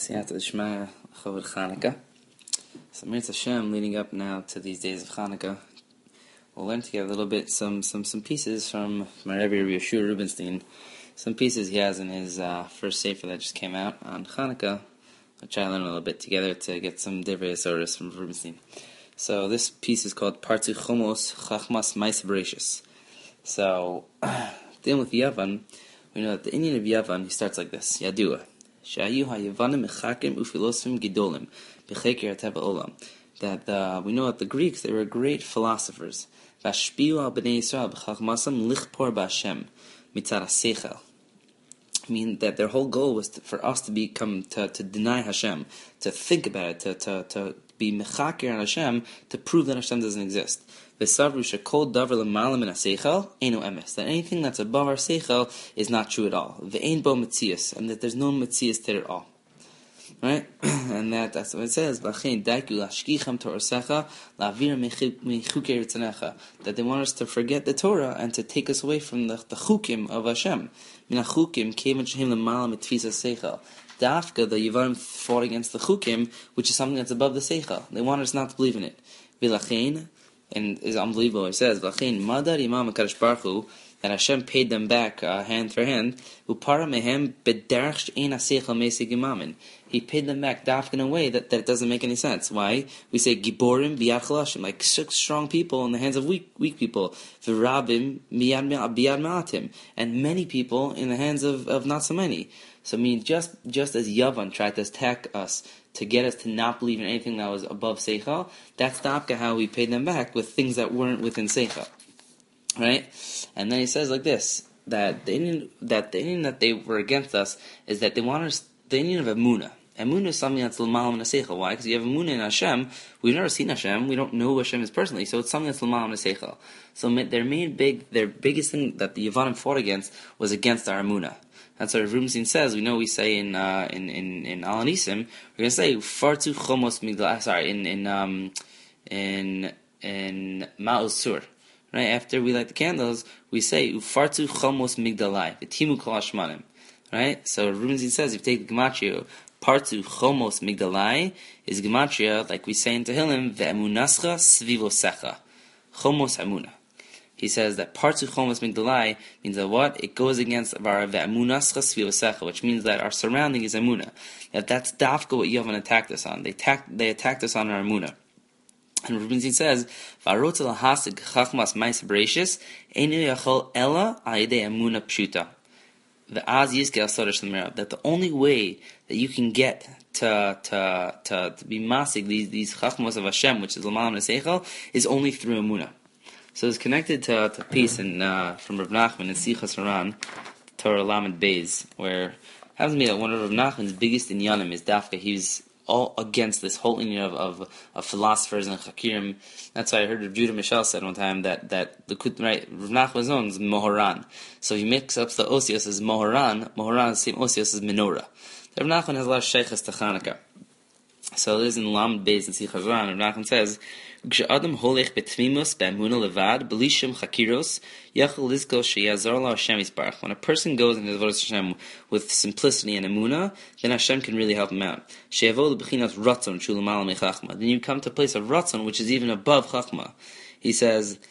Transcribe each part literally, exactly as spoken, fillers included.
Siyata Shema Chavod Chanukah. So Mirz Hashem, leading up now to these days of Chanukah, we'll learn together a little bit some some some pieces from my Rebbe Rabbi Yeshua Rubinstein. Some pieces he has in his uh, first sefer that just came out on Chanukah, which I learned a little bit together to get some divrei soros from Rubinstein. So this piece is called Partu Chomos Chachmas Ma'aseh Bereishis. So dealing with Yavan, we know that the Indian of Yavan, he starts like this: Yadua. Shayu ha'Yavanim mechakim ufilosofim gidolim b'cheker hateva olam. That uh, we know that the Greeks, they were great philosophers. Vashpiu al b'nei Yisrael b'chachmasam lichpor b'Hashem mitzad ha'seichel. I mean that their whole goal was to, for us to become to, to deny Hashem, to think about it, to to, to be mechaker on Hashem, to prove that Hashem doesn't exist. V'savru shekol davar l'malam min ha'seichel eino emes. That anything that's above our seichel is not true at all. V'ein bo metzias, and that there's no metzias to it at all. Right, and that that's what it says. V'chein daiku lashkicham torasecha la'avir mechukei ritzanecha. That they want us to forget the Torah and to take us away from the, the chukim of Hashem. Min hachukim kevan shehim l'malam mitfisa seichel. Dafka, the Yevanim fought against the chukim, which is something that's above the seichel. They want us not to believe in it. V'lachein, and it's unbelievable. It says, "V'lachein madar imam HaKadosh Baruch Hu," that Hashem paid them back uh, hand for hand. Upara mehem b'derech she'ein ha'seichel meisig imamin. He paid them back dafka in a way that, that doesn't make any sense. Why? We say giborim biyad chalashim, like strong people in the hands of weak weak people. V'rabim biyad ma'atim, and many people in the hands of, of not so many. So I mean, just just as Yavan tried to attack us to get us to not believe in anything that was above seichel, that's dafka how we paid them back with things that weren't within seichel. Right? And then he says like this, that the Indian that the Indian that they were against us is that they want us, the Indian of Emunah. Emunah is something that's l'malam n'seichel. Why? Because you have Emunah in Hashem. We've never seen Hashem. We don't know who Hashem is personally. So it's something that's l'malam n'seichel. So their main big, their biggest thing that the Yevanim fought against was against our Emunah. That's what Rubinstein says. We know we say in uh, in in in Al Anisim, we're gonna say fartu chomos migdal. Sorry, in in um in in Ma'os Sur. Right after we light the candles, we say ufartu chomos migdalai v'timu kol hashmanim. Right. So Rubinstein says if you take the gematria, partu chomos migdalai is gematria like we say in Tehillim ve'emunascha svivosecha, chomos emunah. He says that partu chomos migdalai means that what? It goes against our ve'emunascha svivosecha, which means that our surrounding is emunah. That that's dafka what Yavan attacked us on. They attacked they attacked us on our emunah. And Rubinstein says, "V'arotz lahasig chachmas ma'aseh bereishis einu yachol ela ayidei emuna pshuta." The az yizke asodesh l'merav, that the only way that you can get to to to, to be masig these these chachmas of Hashem, which is l'malam n'seichel, is only through emuna. So it's connected to to piece in uh, from Rav Nachman in Sichas Haran, Torah Lamed Beis, where it happens to be that one of Rav Nachman's biggest inyanim is dafka. He's all against this whole union of, of, of philosophers and chakirim. That's why I heard Judah Michel said one time that, that the right, Rav Nachman's own is Moharan. So he mixes up the osios as Moharan. Moharan is the same osios as menorah. Rav Nachman has a lot of sheikhs to Chanukah. So there's in Lamed Beis and Sichas Haran, Rav Nachman says, "G'sh'adam holech betmimus be'emunah levad b'lishim chakiros yachol lizko sheyazor lo Hashem yisbarach." When a person goes into the Avodas Hashem with simplicity and emunah, then Hashem can really help him out. Sheyavo lebechinas ratzon shulamala mechachma. Then you come to a place of ratzon, which is even above chachma. He says,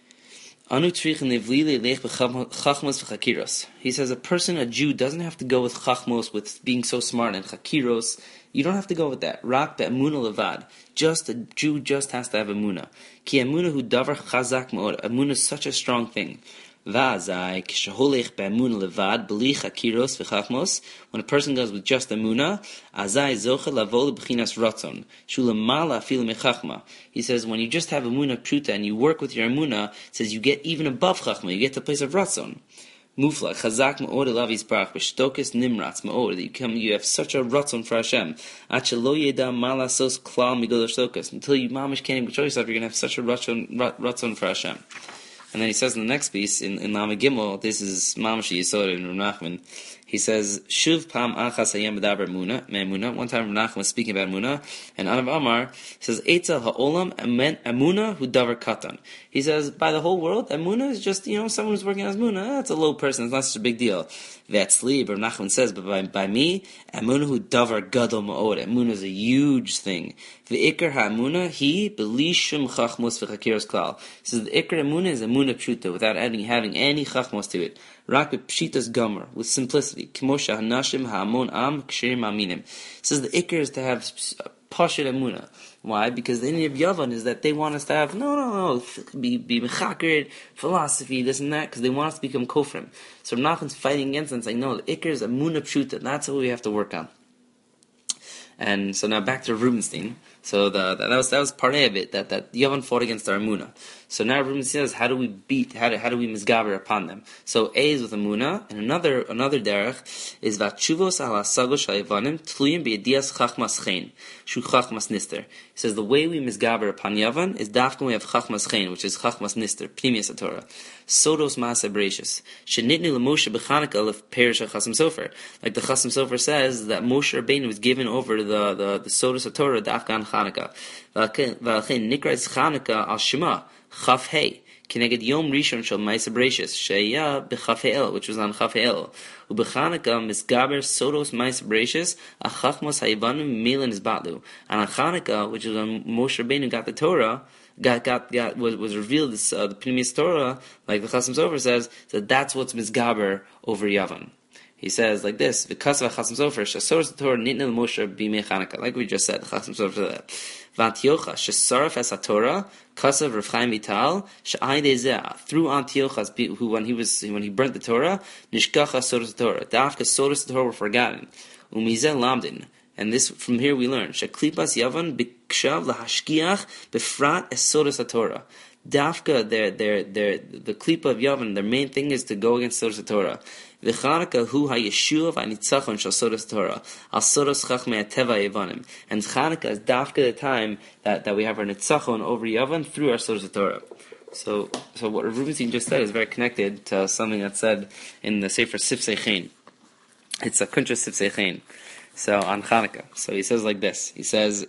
"Anu tzrichin levli leich b'chachmos v'chakiros." He says a person, a Jew, doesn't have to go with chachmos, with being so smart, and chakiros. You don't have to go with that. Rak be'emunah levad. Just a Jew just has to have emunah. Ki emunah hu davar chazak ma'od. Emunah is such a strong thing. Va'azai kishaholech be'emunah levad b'li chakiros v'chachmos. When a person goes with just emunah, azai zocha lavo lebechinas ratzon shulamala afilu mechachma. He says when you just have emunah pshuta and you work with your emunah, it says you get even above chachma. You get to the place of ratzon. Mufla, chazak ma'od elav yisbarach, b'shtokes nimratz ma'od, that you come, you have such a ratzon for Hashem. Ache lo yeda malasos klal migol shtokes, until you mamish can't even control yourself, you're going to have such a ratzon, ratzon for Hashem. And then he says in the next piece, in, in Lama Gimel, this is mamish yisod in Rav Nachman, he says, Shuv pam achas hayem b'daber muna, me'emuna. One time Rav Nachman was speaking about Muna, and Anav Amar says, Eitzel ha'olam emuna hu davar katan. He says, by the whole world, Emuna is just, you know, someone who's working as Muna. That's a low person, it's not such a big deal. Ve'atzli, Rav Nachman says, but by, by me, Emunah hu davar gadol ma'od. Emunah is a huge thing. Ve'ikar ha'emunah, he, b'li shum chachmos v'chakiros klal. He says, the ikar emunah is emunah pshuta, without adding, having any chachmos to it. Rak b'pshitas gomer, with simplicity. K'mosha hanashim ha'amon am kshirim aminim. He says, the ikar is to have pashut emunah. Why? Because the Indian of Yavan is that they want us to have, no, no, no, be, be mechakered, philosophy, this and that, because they want us to become kofrim. So Rav Nachman's fighting against them and saying, no, the ikar is emunah pshuta, that's what we have to work on. And so now back to Rubenstein. So the, that was that was part of it, that, that Yavan fought against our Emunah. So now Rubenstein says, how do we beat, how do, how do we misgaber upon them? So A is with Emunah, and another another derech is Vatshuvos ala sagosh ha'Yavanim tluyim be'edias chachmas chen, shu chachmas nister. He says the way we misgaber upon Yavan is dafkan we have chachmas chen, which is chachmas nister, pnimius Torah. Sodos ma'aseh bereishis. Shenitnu l'Moshe b'Chanukah l'perish ha'Chasam Sofer. Like the Chasam Sofer says that Moshe Rabbeinu was given over the the the Sodos Torah dafkan Chanukah. V'alchein nikras Chanukah al Shema chaf hey. Keneged Yom Rishon shel Ma'aseh Bereishis sheya b'chaf he'el, which was on chaf he'el. U'b'Chanukah misgaber Sodos Ma'aseh Bereishis a chachmos ha'Yavanim milan is batlu. And on Chanukah, which is when Moshe Rabbeinu got the Torah, got got got was, was revealed this uh, the Pnimius Torah, like the Chasam Sofer says, that that's what's misgaber over Yavan. He says like this: because of Chasam Sofer, shesoros Torah nitnel Moshe b'mei Chanukah, like we just said. The Chasam Sofer said that. V'Antiochas shesaraf es Torah kasav Rav Chaim Vital she'aydezeh through Antiochas, who when he was when he burnt the Torah nishkacha soros Torah, dafka soros Torah were forgotten. Umizeh lamdin. And this, from here we learn, Sheklipas Yavan bikshav lahashkiach befrat es sodos Torah. Dafka, their, their, their, the klipa of Yavan, their main thing is to go against sodos Torah. V'Chanukah hu ha'yeshuv ha'nitzachon shel sodos Torah al sodos chachmei teva Yavanim. And Chanukah is dafka the time that, that we have our nitzachon over Yavan through our sodos Torah. So, so what Rubenstein just said is very connected to something that's said in the Sefer Sifsei Chen. It's a Kuntra Sifsei Chen. So on Chanukah, so he says like this. He says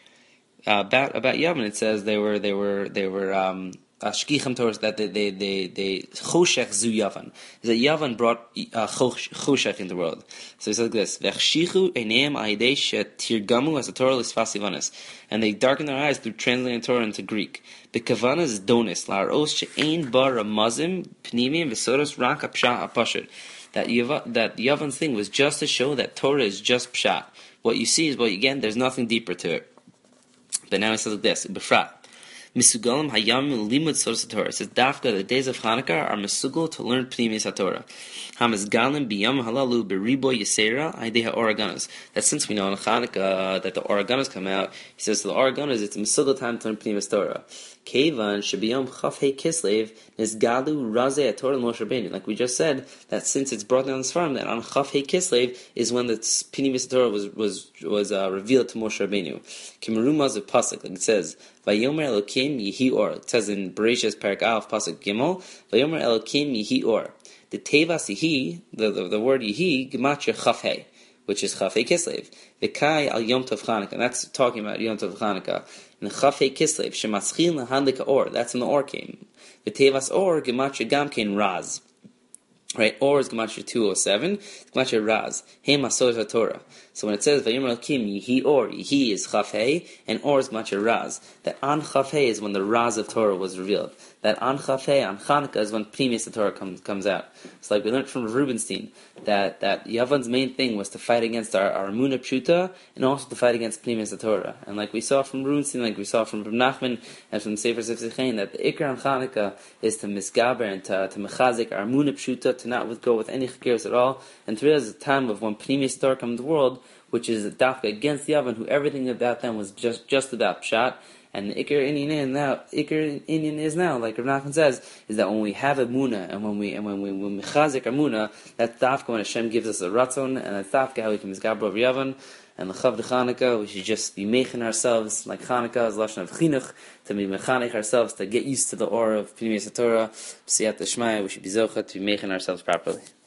uh, about about Yavan. It says they were they were they were shkichim Torahs that they they they they choshech zu Yavan. Is that Yavan brought uh, choshech into the world. So he says like this: v'chshichu eineim aidei shetirgamu as a Torah l'sfas Yavanis, and they darkened their eyes through translating the Torah into Greek. B'kavanas is donis la'aros she'ein bar ramazim pnimim v'soros rak apsha apashur. That Yav- that Yavan's thing was just to show that Torah is just pshat. What you see is what you get. There's nothing deeper to it. But now he says like this: Befrat, misugalim hayam limud sodos Torah. It says dafka the days of Chanukah are misugal to learn pnimius Torah. Hamizgalim biyam halalu beribo yisera ideha oreganos. That since we know in Chanukah uh, that the oreganos come out, he says to the oreganos it's a misugal time to learn pnimius Torah. Kevan shebiyom chaf hey kislev nisgalu razeh Torah Moshe Rabbeinu. Like we just said, that since it's brought down this farm, that on chaf hey kislev is when the pnimius Torah was was was uh, revealed to Moshe Rabbeinu. Kimerumaz of pasuk, like it says, Vayomer Elokim yihi or. It says in Bereshis Parak Aleph pasuk Gimel, Vayomer Elokim yihi or. The tevas yihi, the, the the word yihi, gematria chaf hey, which is chaf hey kislev. V'kai al Yom Tov Chanukah, and that's talking about Yom Tov Chanukah. And the chaf hey kislev shemaschil lahandika or. That's when the or came. The tevas or gematria gamkein raz. Right, or is gematria two oh seven, gematria raz. Hey masodos Torah. So when it says Vayomer Elokim yihi or, yihi is chaf hey, and or is gematria raz. That an chaf hey is when the raz of Torah was revealed. That on chaf hey, on Chanukah is when pnimius Torah comes comes out. It's like we learned from Rubenstein that that Yavan's main thing was to fight against our, our Emunah Pshuta and also to fight against pnimius Torah. And like we saw from Rubenstein, like we saw from Rav Nachman and from Sefer Sifsei Chen, that the ikar on Chanukah is to misgaber and to, to mechazik our Emunah Pshuta, to not go with any chakiros at all, and to realize the time of when pnimius Torah comes into the world, which is a dafka against Yavan, who everything about them was just just about pshat. And the Iker Indian is now, Iker Indian is now, like Rav Nachman says, is that when we have a Muna and when we and when we when we chazik our Muna, that's dafka when Hashem gives us a ratzon, and that's dafka how we can misgaber over Yavan. And the Chav de Chanukah, we should just be mechan ourselves, like Chanukah is lashon of chinuch, to be mechanech ourselves, to get used to the aura of Pnimius Torah, Siyat Shmaya, we should be zocha to be mechan ourselves properly.